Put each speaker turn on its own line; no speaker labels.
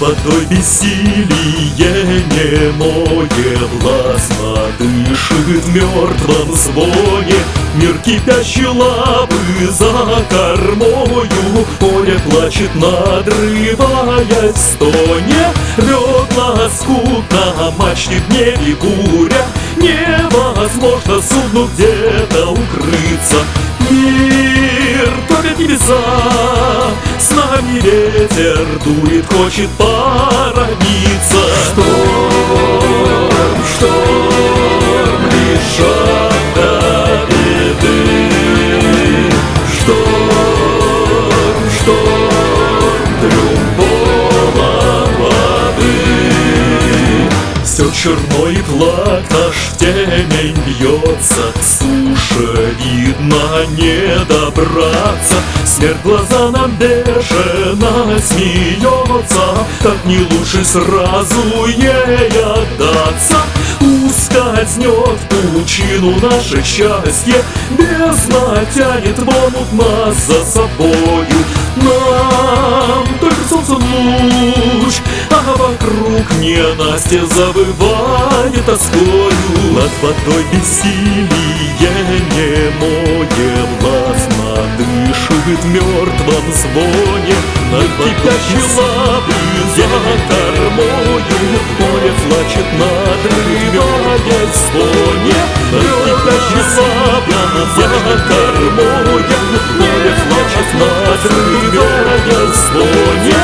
водой бессилие немое властно дышит в мертвом звоне. Мир кипящий лапы за кормою, море плачет, надрываясь в стоне. Рёт лоскут на мачте, в небе буря, невозможно судну где-то укрыться. Мир топит небеса, с нами ветер дует, хочет породниться. Шторм, лишь до беды. Шторм, триумфом воды. Все черно и флаг наш в темень бьется, к суше видно не добраться. Смерть глаза нам бешено смеется, так не лучше сразу ей отдаться. Ускользнет в пучину наше счастье, бездна тянет в омут нас за собою. Нам только солнце луч, а вокруг ненастье завывает тоскою. Над водой бессилие немое властно дышит в мертвом звоне. Над кипящей лапы за кормою, море плачет, надрываясь в стоне. Над кипящей лапы за кормою, море плачет, надрываясь в стоне.